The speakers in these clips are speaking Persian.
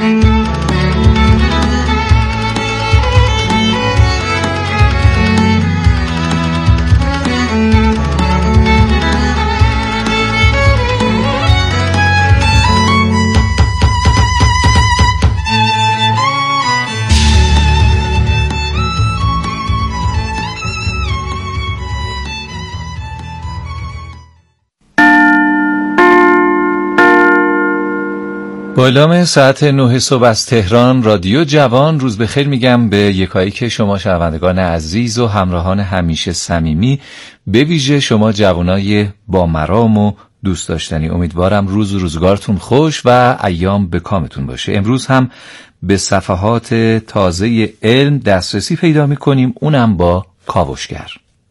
بالام ساعت 9 صبح از تهران، رادیو جوان. روز بخیر میگم به یکایی که شما شنوندگان عزیز و همراهان همیشه صمیمی، به ویژه شما جوانای با مرام و دوست داشتنی. امیدوارم روز و روزگارتون خوش و ایام به کامتون باشه. امروز هم به صفحات تازه علم دسترسی پیدا میکنیم، اونم با کاوشگر.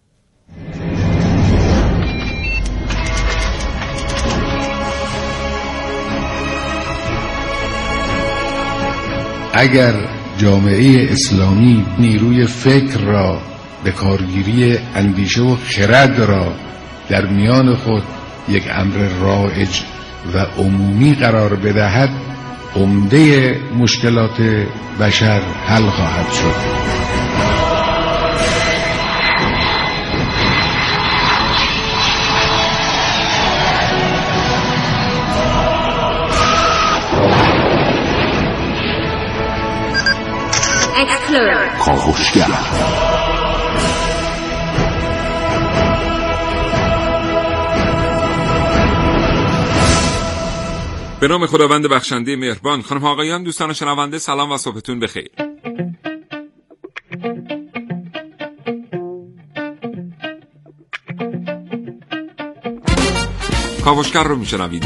اگر جامعه اسلامی نیروی فکر را به کارگیری اندیشه و خرد را در میان خود یک امر رایج و عمومی قرار بدهد، عمده مشکلات بشر حل خواهد شد. کاوشگر. به نام خداوند بخشنده مهربان. خانم آقایان، دوستان شنونده، سلام و صبحتون بخیر. کاوشگر رو میشنوید.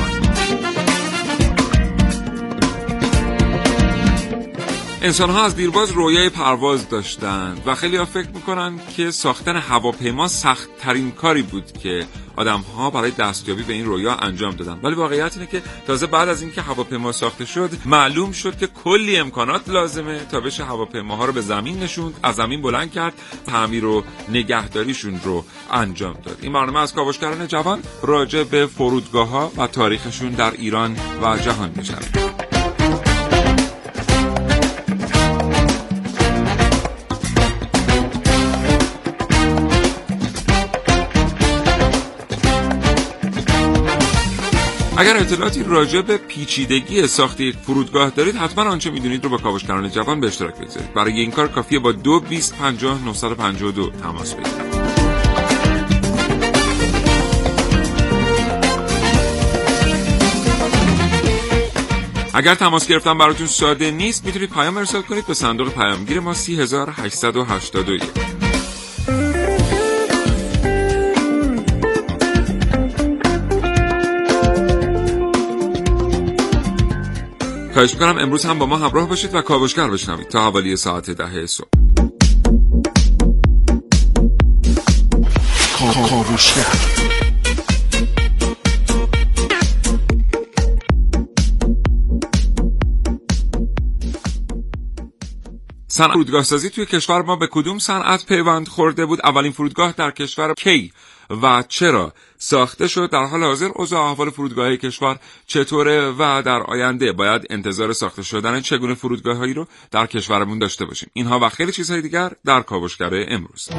انسان ها از دیرباز رویای پرواز داشتند و خیلی ها فکر میکنن که ساختن هواپیما سخت ترین کاری بود که آدم ها برای دستیابی به این رویا انجام دادن. ولی واقعیت اینه که تازه بعد از اینکه هواپیما ساخته شد، معلوم شد که کلی امکانات لازمه تا بشه هواپیماها رو به زمین نشوند، از زمین بلند کرد، تعمیر و نگهداریشون رو انجام داد. این برنامه از کاوشگران جوان راجع به فرودگاه ها و تاریخشون در ایران و جهان میشه. اگر اطلاعاتی راجع به پیچیدگی ساخت یک فرودگاه دارید، حتما آنچه میدونید رو با کاوشگران جوان به اشتراک بگذارید. برای این کار کافیه با 2-20-50-952 تماس بگیرید. اگر تماس گرفتن براتون ساده نیست، میتونید پیام ارسال کنید به صندوق پیامگیر ما 30881. خواهش میکنم امروز هم با ما همراه باشید و کاوشگر بشنوید تا حوالی ساعت 10 صبح. کاوشگر. صنعت فرودگاه سازی توی کشور ما به کدوم صنعت پیوند خورده بود؟ اولین فرودگاه در کشور کی و چرا ساخته شد؟ در حال حاضر اوضاع احوال فرودگاه‌های کشور چطوره و در آینده باید انتظار ساخته شدن چگونه فرودگاه‌هایی رو در کشورمون داشته باشیم؟ اینها و خیلی چیزهای دیگر در کاوشگر امروز.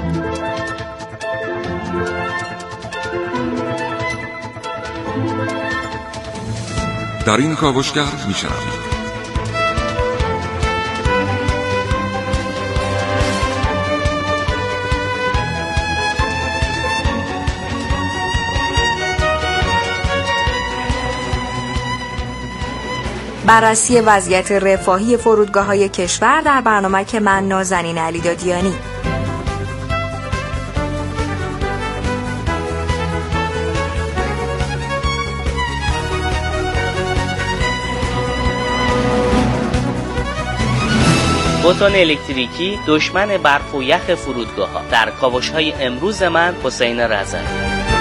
در این کاوشگر میشنوید بررسی وضعیت رفاهی فرودگاه‌های کشور در برنامه که من نازنین علیدادیانی. بتون الکتریکی دشمن برف و یخ فرودگاه‌ها. در کاوش‌های امروز من حسین رضایی.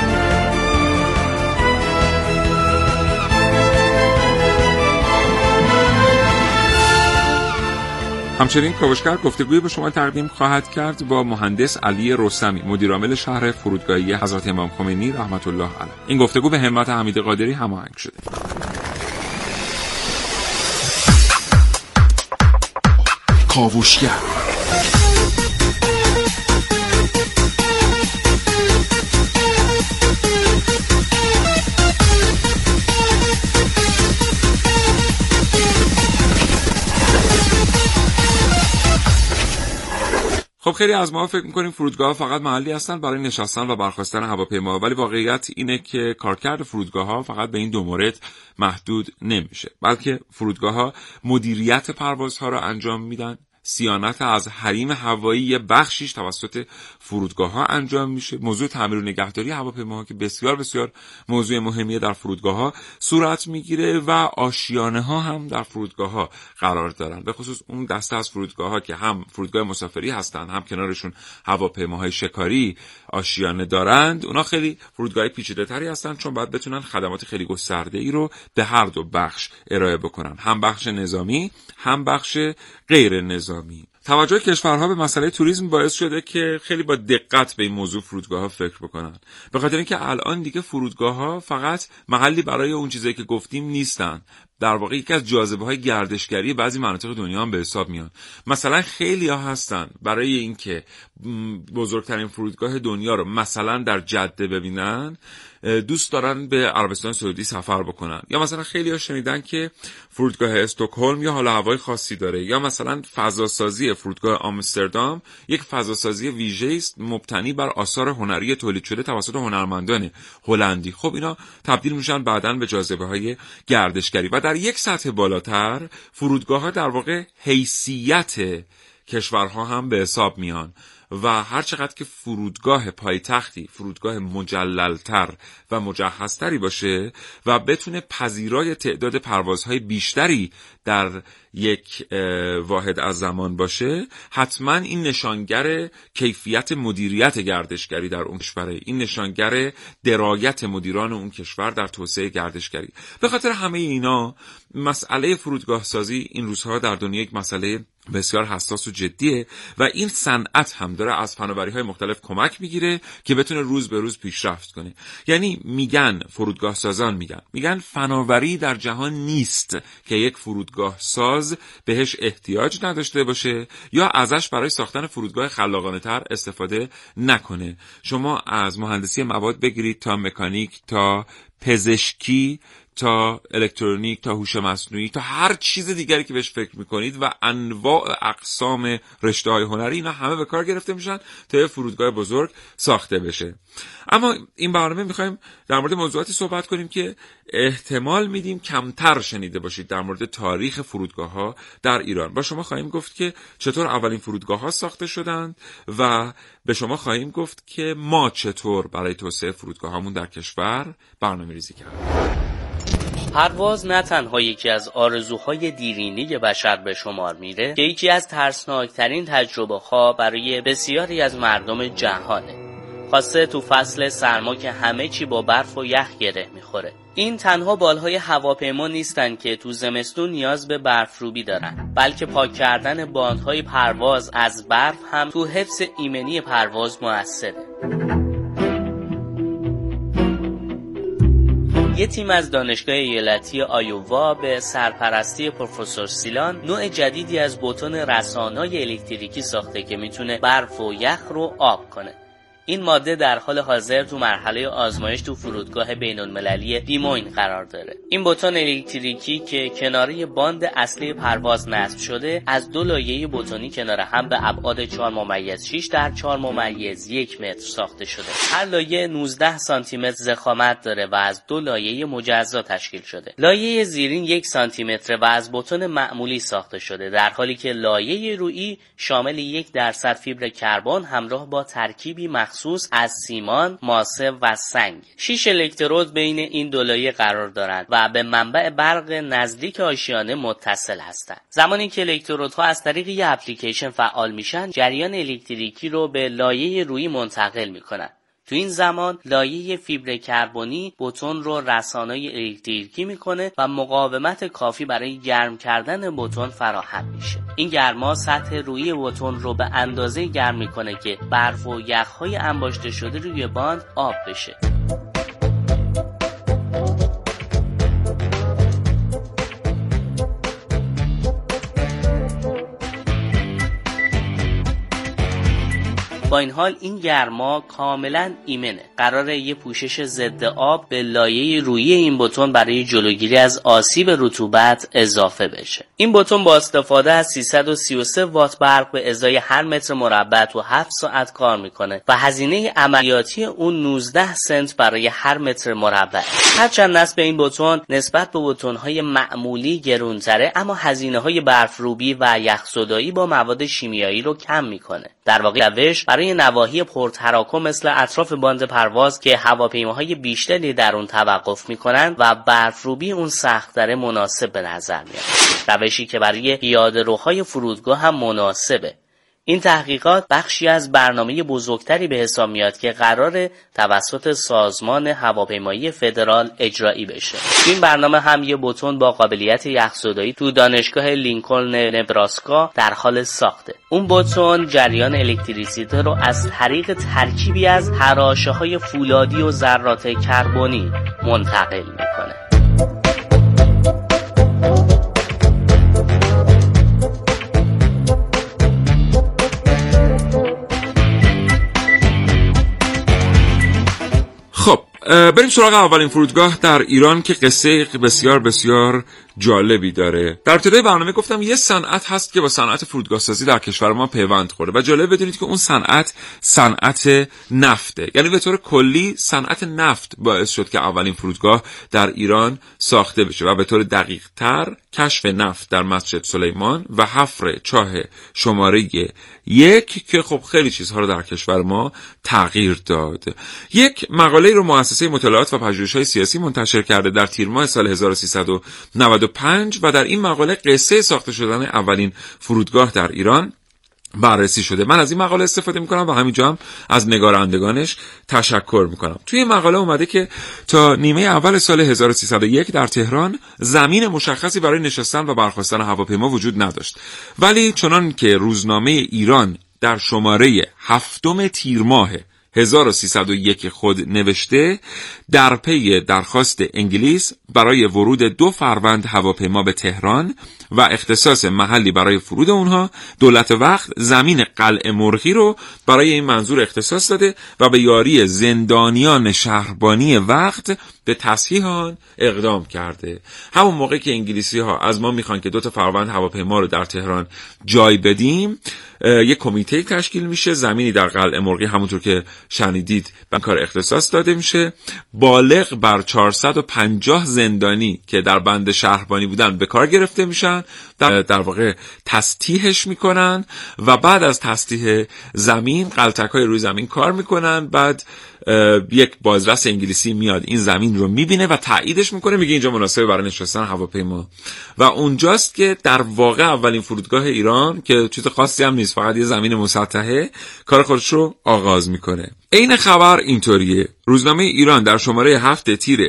همچنین کاوشگر گفتگوی به شما تقدیم خواهد کرد با مهندس علی رستمی، مدیرعامل شهر فرودگاهی حضرت امام خمینی رحمت الله علیه. این گفتگو به همت حمید قادری هماهنگ شده. کاوشگر. خب خیلی از ما فکر می‌کنیم فرودگاه‌ها فقط محلی هستن برای نشستن و برخاستن هواپیما، ولی واقعیت اینه که کارکرد فرودگاه‌ها فقط به این دو مورد محدود نمیشه، بلکه فرودگاه‌ها مدیریت پروازها را انجام میدن. صیانت از حریم هوایی بخشیش توسط فرودگاه‌ها انجام میشه. موضوع تعمیر و نگهداری هواپیماها که بسیار بسیار موضوع مهمیه در فرودگاه‌ها صورت میگیره و آشیانه‌ها هم در فرودگاه‌ها قرار دارن، به خصوص اون دسته از فرودگاه‌ها که هم فرودگاه مسافری هستن هم کنارشون هواپیماهای شکاری آشیانه دارند. اونا خیلی فرودگاه‌های پیچیده‌تری هستن، چون باید بتونن خدمات خیلی گسترده‌ای رو به هر دو بخش ارائه بکنن، هم بخش نظامی هم بخش غیر نظامی. توجه کشورها به مسئله توریسم باعث شده که خیلی با دقت به این موضوع فرودگاه‌ها فکر بکنن، به خاطر اینکه الان دیگه فرودگاه‌ها فقط محلی برای اون چیزایی که گفتیم نیستن، در واقع یکی از جاذبه‌های گردشگری بعضی مناطق دنیا هم به حساب میان. مثلا خیلی‌ها هستن برای اینکه بزرگترین فرودگاه دنیا رو مثلا در جده ببینن دوست دارن به عربستان سعودی سفر بکنن، یا مثلا خیلی‌ها شنیدن که فرودگاه استکهلم یا حال هوای خاصی داره، یا مثلا فضاسازی فرودگاه آمستردام یک فضاسازی ویژه‌ای است مبتنی بر آثار هنری تولید شده توسط هنرمندان هلندی. خب اینا تبدیل میشن بعداً به جاذبه‌های گردشگری. و در یک سطح بالاتر فرودگاه‌ها در واقع حیثیت کشورها هم به حساب میان و هر چقدر که فرودگاه پایتختی فرودگاه مجللتر و مجهزتری باشه و بتونه پذیرای تعداد پروازهای بیشتری در یک واحد از زمان باشه، حتما این نشانگر کیفیت مدیریت گردشگری در اون کشوره، این نشانگر درایت مدیران اون کشور در توسعه گردشگری. به خاطر همه اینا مسئله فرودگاه سازی این روزها در دنیا یک مسئله بسیار حساس و جدیه و این صنعت هم داره از فناوری‌های مختلف کمک میگیره که بتونه روز به روز پیشرفت کنه. یعنی میگن فرودگاه سازان میگن فناوری در جهان نیست که یک فرودگاه ساز بهش احتیاج نداشته باشه یا ازش برای ساختن فرودگاه خلاقانه تر استفاده نکنه. شما از مهندسی مواد بگیرید تا مکانیک تا پزشکی تا الکترونیک تا هوش مصنوعی تا هر چیز دیگری که بهش فکر میکنید و انواع اقسام رشته‌های هنری، اینا همه به کار گرفته میشن تا یه فرودگاه بزرگ ساخته بشه. اما این برنامه میخوایم در مورد موضوعاتی صحبت کنیم که احتمال میدیم کمتر شنیده باشید در مورد تاریخ فرودگاه‌ها در ایران. با شما خواهیم گفت که چطور اولین فرودگاه‌ها ساخته شدند و به شما خواهیم گفت که ما چطور برای توسعه فرودگاه‌هامون در کشور برنامه‌ریزی کردیم. پرواز نه تنها یکی از آرزوهای دیرینه بشر به شمار میره که یکی از ترسناکترین تجربه‌ها برای بسیاری از مردم جهانه، خاصه تو فصل سرما که همه چی با برف و یخ گره میخوره. این تنها بالهای هواپیما نیستن که تو زمستون نیاز به برفروبی دارن، بلکه پاک کردن باندهای پرواز از برف هم تو حفظ ایمنی پرواز موثره. یه تیم از دانشگاه ایالتی آیووا به سرپرستی پروفسور سیلان نوع جدیدی از بتون رسانه‌های الکتریکی ساخته که میتونه برف و یخ رو آب کنه. این ماده در حال حاضر تو مرحله آزمایش تو فرودگاه بین‌المللی دیموین قرار داره. این بتون الکتریکی که کناره باند اصلی پرواز نصب شده از دو لایه بتونی کنار هم به ابعاد 4.6 در 4.1 متر ساخته شده. هر لایه 19 سانتی متر ضخامت داره و از دو لایه مجزا تشکیل شده. لایه زیرین 1 سانتی متر و از بتون معمولی ساخته شده، در حالی که لایه رویی شامل 1% فیبر کربن همراه با ترکیبی مخصوص از سیمان، ماسه و سنگ. 6 الکترود بین این دو لایه قرار دارند و به منبع برق نزدیک آشیانه متصل هستند. زمانی که الکترودها از طریق یک اپلیکیشن فعال میشن، جریان الکتریکی رو به لایه رویی منتقل میکنن. تو این زمان لایه فیبر کربنی بتون رو رسانه‌ی الکتریکی میکنه و مقاومت کافی برای گرم کردن بتون فراهم میشه. این گرما سطح رویی بتون رو به اندازه گرم میکنه که برف و یخ‌های انباشته شده روی باند آب بشه. با این حال این گرما کاملا ایمنه. قراره یه پوشش ضد آب به لایه رویی این بتون برای جلوگیری از آسیب رطوبت اضافه بشه. این بتون با استفاده از 333 وات برق به ازای هر متر مربع تو 7 ساعت کار میکنه و هزینه عملیاتی اون 19 سنت برای هر متر مربع. هرچند نصب این بتون نسبت به بتون‌های معمولی گرونتره، اما هزینه‌های برفروبی و یخزدایی با مواد شیمیایی رو کم میکنه. در واقع روش برای نواحی پرتراکم مثل اطراف باند پرواز که هواپیماهای بیشتری در اون توقف میکنن و برفروبی اون سخت‌تر مناسب به نظر میاد. روشی که برای پیاده‌روهای فرودگاه هم مناسبه. این تحقیقات بخشی از برنامه بزرگتری به حساب میاد که قراره توسط سازمان هواپیمایی فدرال اجرایی بشه. این برنامه هم یه بتون با قابلیت یخزدایی تو دانشگاه لینکلن نبراسکا در حال ساخته. اون بتون جریان الکتریسیته رو از طریق ترکیبی از تراشه‌های فولادی و ذرات کربنی منتقل میکنه. خب بریم سراغ اولین فرودگاه در ایران که قصه بسیار بسیار جالبی داره. در ابتدای برنامه گفتم یه صنعت هست که با صنعت فرودگاه سازی در کشور ما پیوند خورده و جالب بدونید که اون صنعت نفته. یعنی به طور کلی صنعت نفت باعث شد که اولین فرودگاه در ایران ساخته بشه و به طور دقیق تر کشف نفت در مسجد سلیمان و حفر چاه شماره 1 که خب خیلی چیزها رو در کشور ما تغییر داد. یک مقاله رو مؤسسه مطالعات و پژوهش‌های سیاسی منتشر کرده در تیر ماه سال 1395 و در این مقاله قصه ساخته شدن اولین فرودگاه در ایران بررسی شده. من از این مقاله استفاده میکنم و همینجا هم از نگارندگانش تشکر میکنم. توی این مقاله اومده که تا نیمه اول سال 1301 در تهران زمین مشخصی برای نشستن و برخاستن هواپیما وجود نداشت، ولی چنان که روزنامه ایران در شماره 7 تیر ماه 1301 خود نوشته، در پی درخواست انگلیس برای ورود 2 فروند هواپیما به تهران و اختصاص محلی برای فرود اونها، دولت وقت زمین قلعه مرغی رو برای این منظور اختصاص داده و به یاری زندانیان شهربانی وقت به تصحیح آن اقدام کرده. همون موقع که انگلیسی ها از ما میخوان که 2 فروند هواپیما رو در تهران جای بدیم، یک کمیته تشکیل میشه، زمینی در قلعه مرغی همونطور که شنیدید به کار اختصاص داده میشه، بالغ بر 450 زندانی که در بند شهربانی بودن به کار گرفته میشن، در واقع تسطیحش میکنن و بعد از تسطیح زمین قلتک‌های روی زمین کار میکنن. بعد یک بازرس انگلیسی میاد این زمین رو میبینه و تاییدش میکنه، میگه اینجا مناسبه برای نشستن هواپیما و اونجاست که در واقع اولین فرودگاه ایران که چیز خاصی هم نیست، فقط یه زمین مسطحه، کار خودش رو آغاز میکنه. این خبر اینطوریه. روزنامه ایران در شماره 7 تیر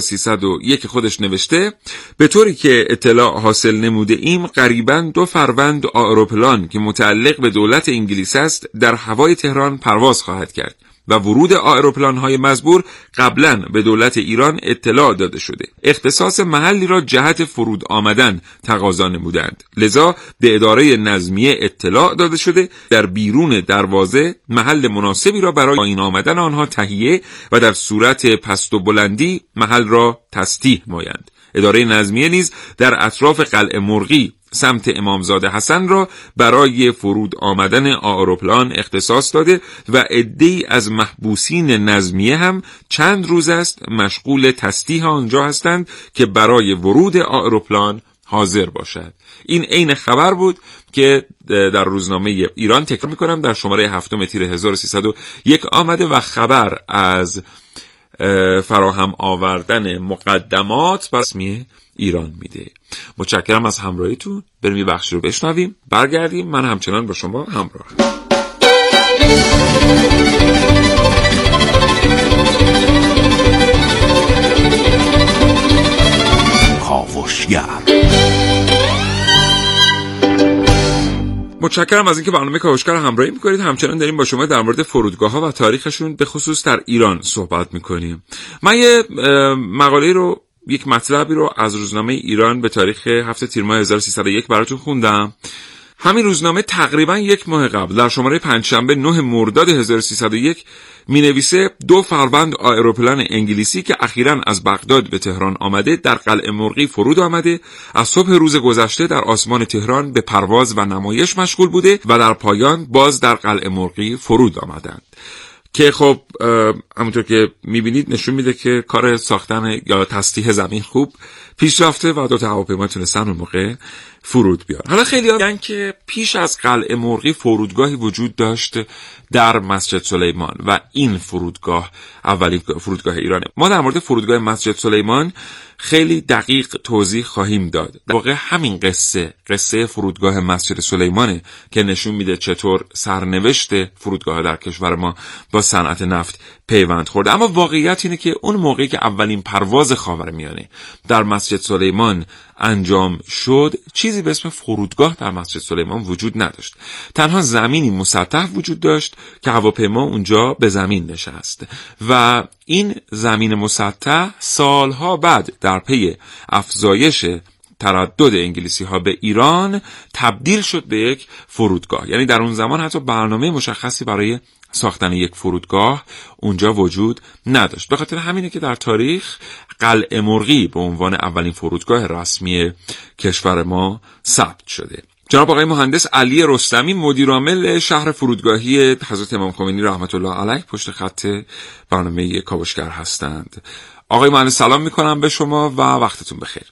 1301 خودش نوشته به طوری که اطلاع حاصل نموده ایم قریباً 2 فروند آیروپلان که متعلق به دولت انگلیس است در هوای تهران پرواز خواهد کرد و ورود آیروپلان‌های مزبور قبلاً به دولت ایران اطلاع داده شده. اختصاص محلی را جهت فرود آمدن تقاضا نمودند، لذا به اداره نظمیه اطلاع داده شده در بیرون دروازه محل مناسبی را برای پایین آمدن آنها تهیه و در صورت پست و بلندی محل را تسطیح مایند. اداره نظمیه نیز در اطراف قلعه مرغی سمت امامزاده حسن را برای فرود آمدن آیروپلان اختصاص داده و عده‌ای از محبوسین نظمیه هم چند روز است مشغول تسطیح آنجا هستند که برای ورود آیروپلان حاضر باشد. این عین خبر بود که در روزنامه ایران، تکرار میکنم، در شماره 7 تیر 1301 آمده و خبر از فراهم آوردن مقدمات رسمی ایران میده. متشکرم از همراهیتون. بریم یه بخشی رو بشنویم، برگردیم. من همچنان با شما همراهم. کاوشگر. متشکرم از اینکه برنامه کاوشگر رو همراهی میکنید. همچنان داریم با شما در مورد فرودگاه‌ها و تاریخشون به خصوص در ایران صحبت میکنیم. من یه مقاله رو، یک مطلبی رو از روزنامه ایران به تاریخ 7 تیر ماه 1301 براتون خوندم. همین روزنامه تقریبا یک ماه قبل در شماره پنجشنبه 9 مرداد 1301 مینویسه 2 فروند آیروپلان انگلیسی که اخیراً از بغداد به تهران آمده در قلعه مرغی فرود آمده، از صبح روز گذشته در آسمان تهران به پرواز و نمایش مشغول بوده و در پایان باز در قلعه مرغی فرود آمدند. که خب همونطور که میبینید نشون میده که کار ساختن یا تسطیح زمین خوب پیش رفته و 2 تا هواپیما تونستن اون موقع فرود بیان. حالا خیلی میگن که پیش از قلعه مرغی فرودگاهی وجود داشت در مسجد سلیمان و این فرودگاه اولین فرودگاه ایرانه. ما در مورد فرودگاه مسجد سلیمان خیلی دقیق توضیح خواهیم داد. در واقع همین قصه فرودگاه مسجد سلیمانه که نشون میده چطور سرنوشت فرودگاه در کشور ما با صنعت نفت پیوند خورده. اما واقعیت اینه که اون موقعی که اولین پرواز خاورمیانه در مسجد سلیمان انجام شد، چیزی به اسم فرودگاه در مسجد سلیمان وجود نداشت. تنها زمینی مسطح وجود داشت که هواپیما اونجا به زمین نشست و این زمین مسطح سالها بعد در پی افزایش تردد انگلیسی ها به ایران تبدیل شد به یک فرودگاه. یعنی در اون زمان حتی برنامه مشخصی برای ساختن یک فرودگاه اونجا وجود نداشت. به خاطر همینه که در تاریخ قلعه مرغی به عنوان اولین فرودگاه رسمی کشور ما ثبت شده. جناب آقای مهندس علی رستمی مدیرعامل شهر فرودگاهی حضرت امام خمینی رحمت الله علیه پشت خط برنامه کاوشگر هستند. آقای مهندس سلام میکنم به شما و وقتتون بخیر.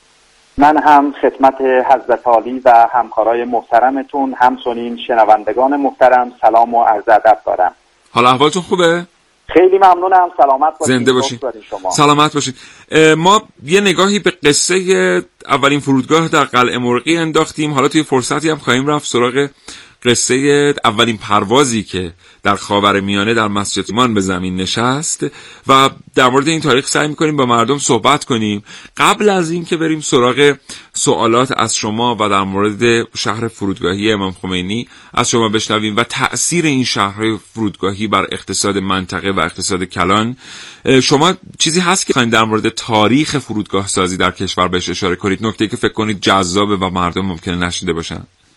من هم خدمت حضرت عالی و همکارای محترمتون همچنین شنوندگان محترم سلام و عرض ادب دارم. حالا احوالتون خوبه؟ خیلی ممنونم. سلامت باشید. زنده باشید. سلامت باشید. ما یه نگاهی به قصه اولین فرودگاه در قلعه مرغی انداختیم. حالا توی فرصتی هم خواهیم رفت سراغ قصه اولین پروازی که در خاورمیانه در مسجد سلیمان به زمین نشست و در مورد این تاریخ سعی می‌کنیم با مردم صحبت کنیم. قبل از این که بریم سراغ سوالات از شما و در مورد شهر فرودگاهی امام خمینی از شما بشنویم و تأثیر این شهرهای فرودگاهی بر اقتصاد منطقه و اقتصاد کلان، شما چیزی هست که در مورد تاریخ فرودگاه سازی در کشور بهش اشاره کنید؟ نکته‌ای که فکر کنید جذابه و مردم ممکنه نشنیده باشن؟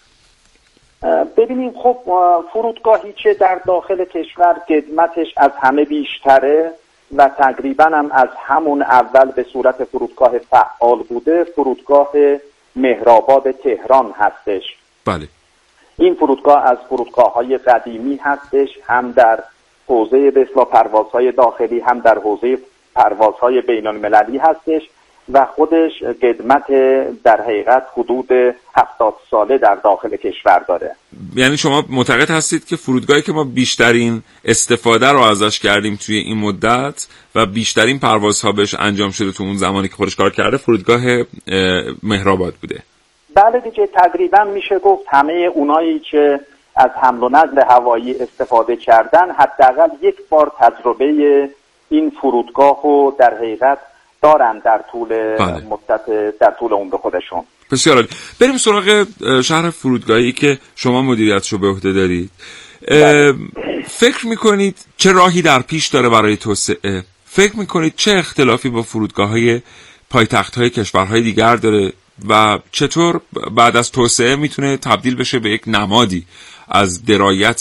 ببینیم خب فرودگاهی که در داخل کشور خدمتش از همه بیشتره و تقریبا هم از همون اول به صورت فرودگاه فعال بوده فرودگاه مهرآباد تهران هستش. بله. این فرودگاه از فرودگاه‌های قدیمی هستش، هم در حوزه به اصطلاح پروازهای داخلی هم در حوزه پروازهای بین‌المللی هستش و خودش خدمت در حقیقت حدود 70 ساله در داخل کشور داره. یعنی شما معتقد هستید که فرودگاهی که ما بیشترین استفاده رو ازش کردیم توی این مدت و بیشترین پروازها بهش انجام شده تو اون زمانی که خودش کار کرده فرودگاه مهرآباد بوده؟ بله دیگه، تقریبا میشه گفت همه اونایی که از حمل و نقل هوایی استفاده کردن حداقل یک بار تجربه این فرودگاه رو در حقیقت دارن در طول مدت در طول عمر خودشون. بسیار عالی. بریم سراغ شهر فرودگاهی که شما مدیریتش رو به عهده دارید. فکر میکنید چه راهی در پیش داره برای توسعه؟ فکر میکنید چه اختلافی با فرودگاه‌های پایتخت‌های کشورهای دیگر داره و چطور بعد از توسعه میتونه تبدیل بشه به یک نمادی از درایت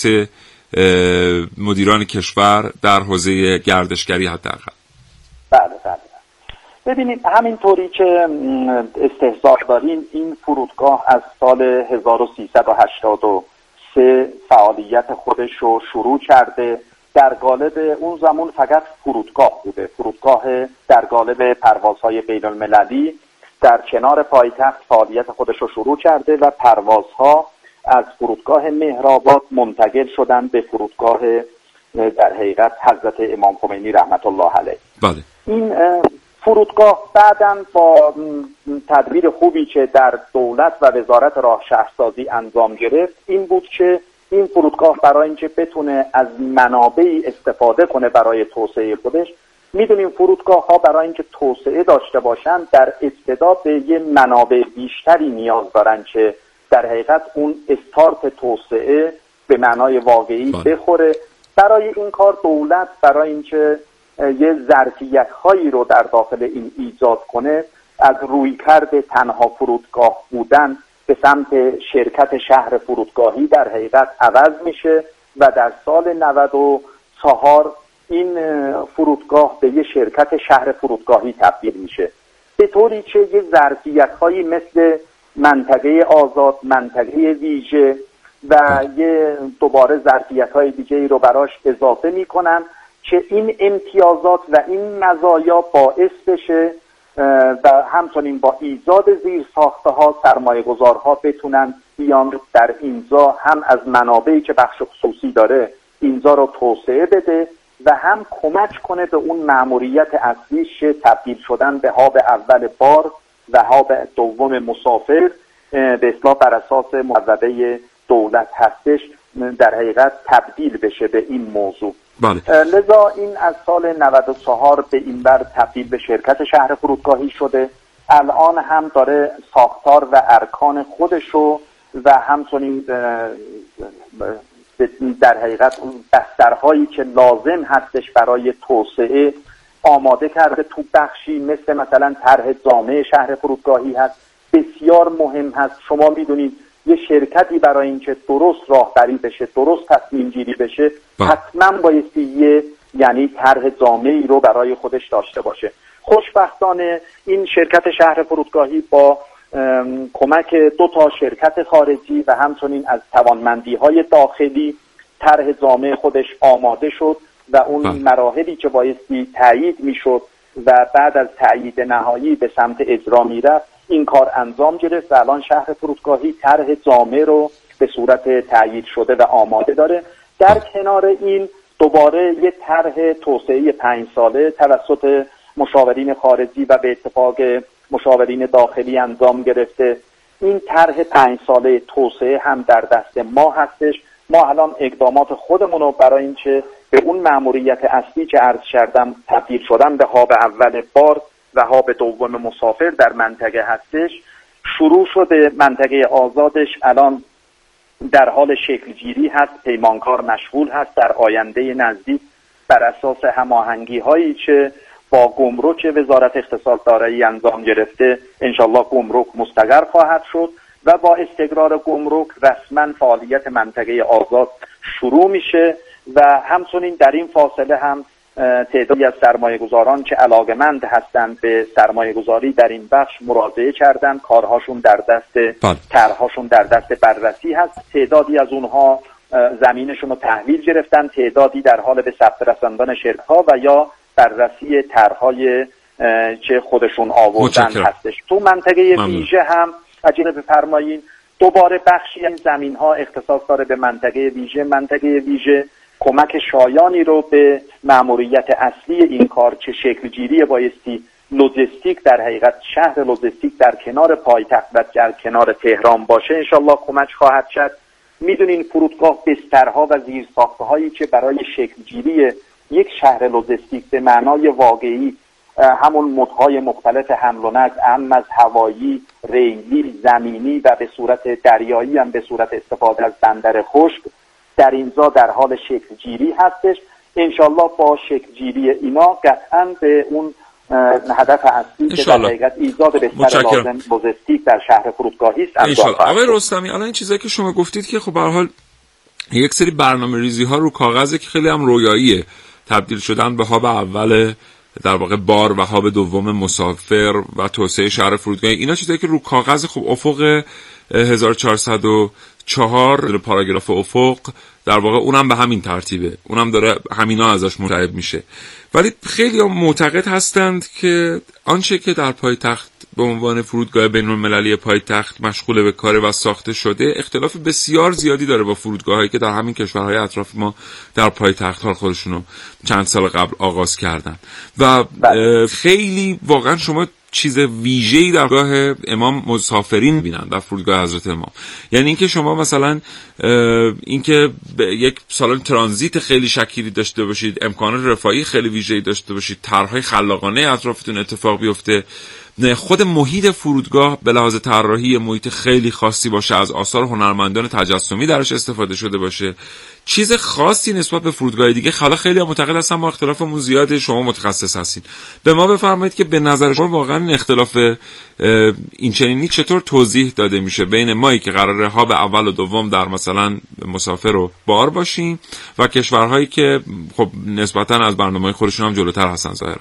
مدیران کشور در حوزه گردشگری حداقل؟ بله. ببینید همینطوری که استحضار دارین این فرودگاه از سال 1383 فعالیت خودش رو شروع کرده. در قالب اون زمان فقط فرودگاه بوده، فرودگاه در قالب پروازهای بین المللی در کنار پایتخت فعالیت خودش رو شروع کرده و پروازها از فرودگاه مهرآباد منتقل شدن به فرودگاه در حقیقت حضرت امام خمینی رحمت الله علیه. بله. این فرودگاه بعداً با تدبیر خوبی که در دولت و وزارت راه شهرسازی انجام گرفت این بود که این فرودگاه برای اینکه بتونه از منابعی استفاده کنه برای توسعه خودش، میدونیم فرودگاه ها برای اینکه توسعه داشته باشن در ابتدا به یه منابع بیشتری نیاز دارن که در حقیقت اون استارت توسعه به معنای واقعی بخوره. برای این کار دولت برای اینکه یه ظرفیت هایی رو در داخل این ایجاد کنه از رویکرد تنها فرودگاه بودن به سمت شرکت شهر فرودگاهی در حقیقت عوض میشه و در سال 94 این فرودگاه به یه شرکت شهر فرودگاهی تبدیل میشه، به طوری که یه ظرفیت‌هایی مثل منطقه آزاد، منطقه ویژه و یه دوباره ظرفیت‌های دیگه‌ای رو براش اضافه میکنن که این امتیازات و این مزایا باعث بشه و همچنین با ایجاد زیرساخت‌ها سرمایه‌گذارها بتونن بیان در اینجا هم از منابعی که بخش خصوصی داره اینجا رو توسعه بده و هم کمک کنه به اون مأموریت اصلیش تبدیل شدن به هاب اول بار و هاب دوم مسافر به اصطلاح بر اساس مصوبه دولت هستش در حقیقت تبدیل بشه به این موضوع. بله. لذا این از سال 94 به این بر تبدیل به شرکت شهر فرودگاهی شده. الان هم داره ساختار و ارکان خودشو و همچنین در حقیقت اون بسترهایی که لازم هستش برای توسعه آماده کرده. تو بخشی مثلا طرح جامع شهر فرودگاهی هست، بسیار مهم هست. شما میدونید یه شرکتی برای اینکه درست راهبری بشه، درست تصمیم گیری بشه، حتما بایستی یعنی طرح جامعی رو برای خودش داشته باشه. خوشبختانه این شرکت شهر فرودگاهی با کمک 2 شرکت خارجی و همچنین از توانمندی‌های داخلی طرح جامع خودش آماده شد و اون مراحلی که بایستی تایید میشد و بعد از تایید نهایی به سمت اجرا میرفت این کار انجام گرفت و الان شهر فرودگاهی طرح جامع رو به صورت تایید شده و آماده داره. در کنار این دوباره یه طرح توسعه 5 ساله توسط مشاورین خارجی و به اتفاق مشاورین داخلی انجام گرفته. این طرح 5 ساله توسعه هم در دست ما هستش. ما الان اقدامات خودمون رو برای اینکه به اون مأموریت اصلی که عرض کردم تبدیل شدن به هاب اول بار و هاب دوم مسافر در منطقه هستش شروع شده. منطقه آزادش الان در حال شکلگیری هست، پیمانکار مشغول هست در آینده نزدیک بر اساس هماهنگی هایی که با گمرک وزارت اقتصاد دارایی انجام گرفته انشالله گمرک مستقر خواهد شد و با استقرار گمرک رسما فعالیت منطقه آزاد شروع میشه و همچنین در این فاصله هم تعدادی از سرمایه‌گذاران که علاقه‌مند هستند به سرمایه‌گذاری در این بخش مراجعه کردند. کارهاشون در دست، طرح‌هاشون در دست بررسی هست. تعدادی از اونها زمینشون رو تحویل گرفتن، تعدادی در حال به ثبت رساندن شرکت‌ها و یا بررسی طرح‌های که خودشون آوردن هستش. تو منطقه ویژه هم اجازه بفرمایید دوباره بخشی از زمین‌ها اختصاص داره به منطقه ویژه. منطقه ویژه کمک شایانی رو به مأموریت اصلی این کار که شکلگیری بایستی لوجستیک در حقیقت شهر لوجستیک در کنار پایتخت و در کنار تهران باشه انشالله کمک خواهد شد. میدونین فرودگاه بسترها و زیرساختهایی که برای شکلگیری یک شهر لوجستیک به معنای واقعی همون مدهای مختلف حمل و نقل از هوایی، ریلی، زمینی و به صورت دریایی هم به صورت استفاده از بندر خشک در اینجا در حال شکلگیری هستش. انشالله با شکلگیری اینا قطعا به اون هدف اصلی که در حقیقت ایجاد بستر لازم لوجستیک در شهر فرودگاهی است انجام خواهد. آقای رستمی الان این چیزایی که شما گفتید که خب به هر حال یک سری برنامه‌ریزی ها رو کاغذه که خیلی هم رویاییه، تبدیل شدن به هاب اول در واقع بار و هاب دوم مسافر و توسعه شهر فرودگاهی، اینا چیزایی که رو کاغذ خب افق 1404 پاراگراف افق در واقع اونم به همین ترتیبه، اونم داره همینا ازش مرتب میشه. ولی خیلی هم معتقد هستند که آنچه که در پایتخت به عنوان فرودگاه بین‌المللی پایتخت مشغول به کار و ساخته شده اختلاف بسیار زیادی داره با فرودگاهایی که در همین کشورهای اطراف ما در پایتخت‌ها خودشونو چند سال قبل آغاز کردن و خیلی واقعا شما چیز ویژه‌ای در راه امام مسافرین بینن در فرودگاه حضرت امام. یعنی اینکه شما مثلا اینکه یک سالن ترانزیت خیلی شکیلی داشته باشید، امکان رفاهی خیلی ویژه‌ای داشته باشید، طرح‌های خلاقانه اطرافتون اتفاق بیفته خود محیط فرودگاه به لحاظ طراحی محیط خیلی خاصی باشه، از آثار هنرمندان تجسمی درش استفاده شده باشه. چیز خاصی نسبت به فرودگاه دیگه خیلی معتقد هستن ما اختلافمون زیاده، شما متخصص هستین، به ما بفرمایید که به نظر شما واقعا این اختلاف این چنینی چطور توضیح داده میشه بین مایی که قراره هاب اول و دوم در مثلا مسافر و بار باشیم و کشورهایی که خب نسبتا از برنامه خودشون هم جلوتر هستن ظاهرا؟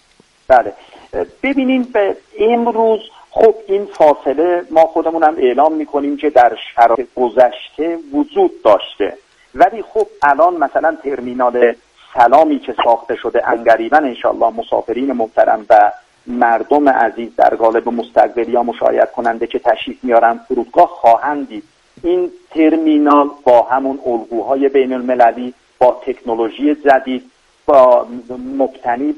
بله ببینیم به امروز خب این فاصله ما خودمون هم اعلام میکنیم که در شرایط گذشته وجود داشته، ولی خب الان مثلا ترمینال سلامی که ساخته شده انگریبن انشالله مسافرین محترم و مردم عزیز در قالب مستقبلی یا مشاهده کننده که تشریف میارن فرودگاه خواهند دید این ترمینال با همون الگوهای بین المللی، با تکنولوژی جدید، با مبتنی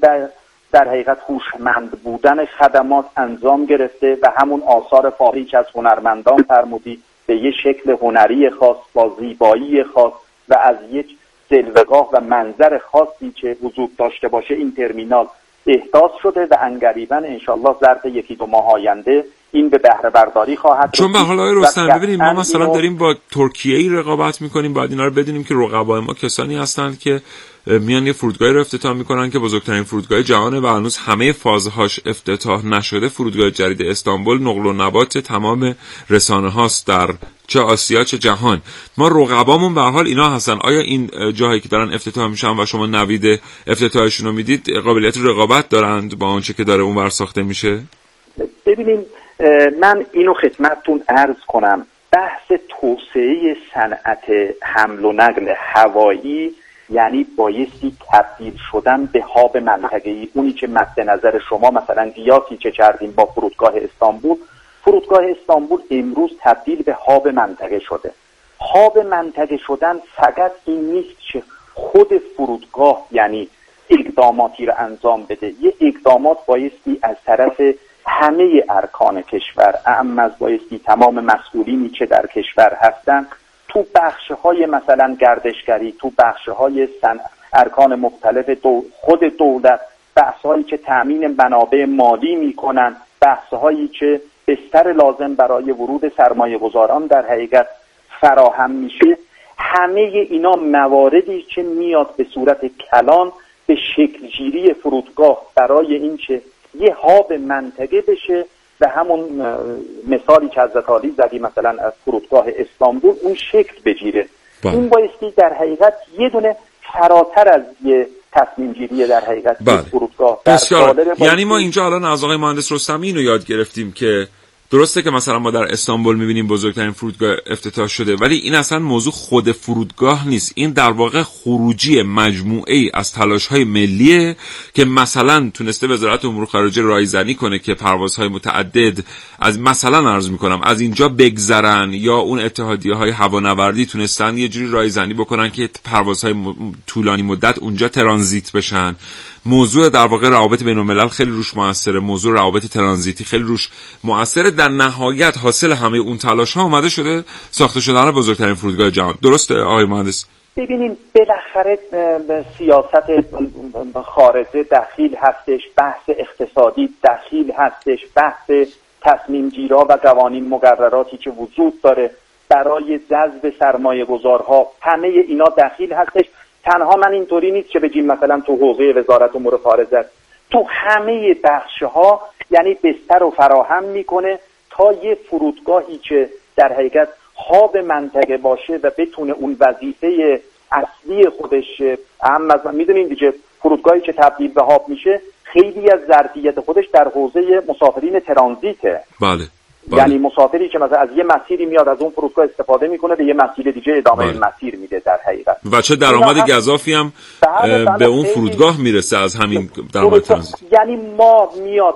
در حقیقت هوشمند بودن خدمات انجام گرفته و همون آثار فاخری که از هنرمندان فرمودی به یک شکل هنری خاص با زیبایی خاص و از یک جلوه‌گاه و منظر خاصی که وجود داشته باشه این ترمینال احداث شده و انگریبن انشالله ظرف 1-2 ماه آینده این به بهره برداری خواهد. چون به حال آقای رستمی ببینیم ما مثلا داریم با ترکیه‌ای رقابت میکنیم، باید اینا رو بدونیم که رقبای ما کسانی هستند که میان یه فرودگاهی رو افتتاح میکنن که بزرگترین فرودگاه جهانه و هنوز همه فازهاش افتتاح نشده. فرودگاه جدید استانبول نقل و نبات تمام رسانه هاست در چه آسیا چه جهان. ما رقبامون به هر حال اینا هستن. آیا این جاهایی که دارن افتتاح میشن و شما نوید افتتاحشون رو میدید قابلیت رقابت دارند با آنچه که داره اونور ساخته میشه؟ ببینیم من اینو خدمتتون عرض کنم، بحث توسعه صنعت حمل و نقل هوایی یعنی بایستی تبدیل شدن به هاب منطقه‌ای. اونی که مد نظر شما مثلا قیاسی که کردیم با فرودگاه استانبول، فرودگاه استانبول امروز تبدیل به هاب منطقه شده. هاب منطقه شدن فقط این نیست که خود فرودگاه یعنی اقداماتی رو انجام بده، یه اقدامات بایستی از طرف همه ارکان کشور، اعم از بایستی تمام مسئولینی که در کشور هستن تو بخش‌های مثلا گردشگری، تو بخش‌های ارکان مختلف خود دولت، بحث‌هایی که تأمین منابع مالی می‌کنن، بحث‌هایی که بستر لازم برای ورود سرمایه‌گذاران در حقیقت فراهم میشه، همه اینا مواردی که میاد به صورت کلان به شکلگیری فرودگاه برای اینکه یه هاب منطقه بشه و همون مثالی که حضرت علی زدی مثلا از فرودگاه استانبول اون شکل بگیره. این بایستی در حقیقت یه دونه فراتر از یه تصمیم گیری در حقیقت فرودگاه. یعنی ما اینجا الان از آقای مهندس رستمی اینو یاد گرفتیم که درسته که مثلا ما در استانبول میبینیم بزرگترین فرودگاه افتتاح شده، ولی این اصلا موضوع خود فرودگاه نیست، این در واقع خروجی مجموعه‌ای از تلاش‌های ملیه که مثلا تونسته وزارت امور خارجه رایزنی کنه که پروازهای متعدد از مثلا عرض میکنم از اینجا بگذرن، یا اون اتحادیه‌های هوانوردی تونستن یه جوری رایزنی بکنن که پروازهای طولانی مدت اونجا ترانزیت بشن. موضوع در واقع روابط بین الملل خیلی روش موثره، موضوع روابط ترانزیتی خیلی روش موثره. در نهایت حاصل همه اون تلاش ها اومده شده ساخته شدن بزرگترین فرودگاه جهان. درسته آقای مهندس؟ ببینیم بالاخره سیاست خارجه دخیل هستش، بحث اقتصادی دخیل هستش، بحث تصمیم گیرا و قوانین مقرراتی که وجود داره برای جذب سرمایه گذارها، همه اینا دخیل هستش. تنها من اینطوری نیست که بگیم مثلا تو حوزه وزارت امور خارجه، تو همه بخش‌ها یعنی بستر رو فراهم میکنه تا یه فرودگاهی که در حقیقت هاب منطقه باشه و بتونه اون وظیفه اصلی خودش اهم از میدونین دیگه، فرودگاهی که تبدیل به هاب میشه خیلی از ظرفیت خودش در حوزه مسافرین ترانزیته. بله. یعنی مسافری که مثلا از یه مسیری میاد از اون فرودگاه استفاده میکنه به یه مسیر دیگه ادامه مسیر میده در حقیقت و چه درآمد گزافی هم به اون فرودگاه میرسه از همین درآمد ترانزیت. یعنی ما میاد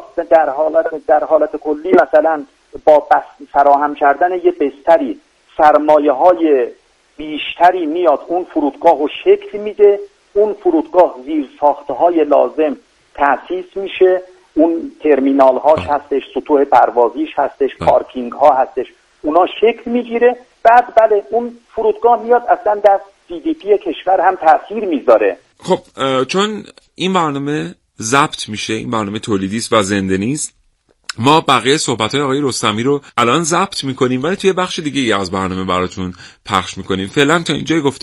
در حالت کلی مثلا با فراهم کردن یه بستری سرمایه های بیشتری میاد اون فرودگاه رو شکل میده، اون فرودگاه زیر ساخته های لازم تأسیس میشه، اون ترمینال هاش هستش، سطوح پروازیش هستش، پارکینگ ها هستش، اونا شکل میگیره. بعد بله اون فرودگاه میاد اصلا در GDP کشور هم تأثیر میذاره. خب چون این برنامه ضبط میشه، این برنامه تولیدی است و زنده نیست، ما بقیه صحبت‌های آقای رستمی رو الان ضبط می‌کنیم ولی توی بخش دیگه ای از برنامه براتون پخش می‌کنیم. فعلا تا اینجای گفته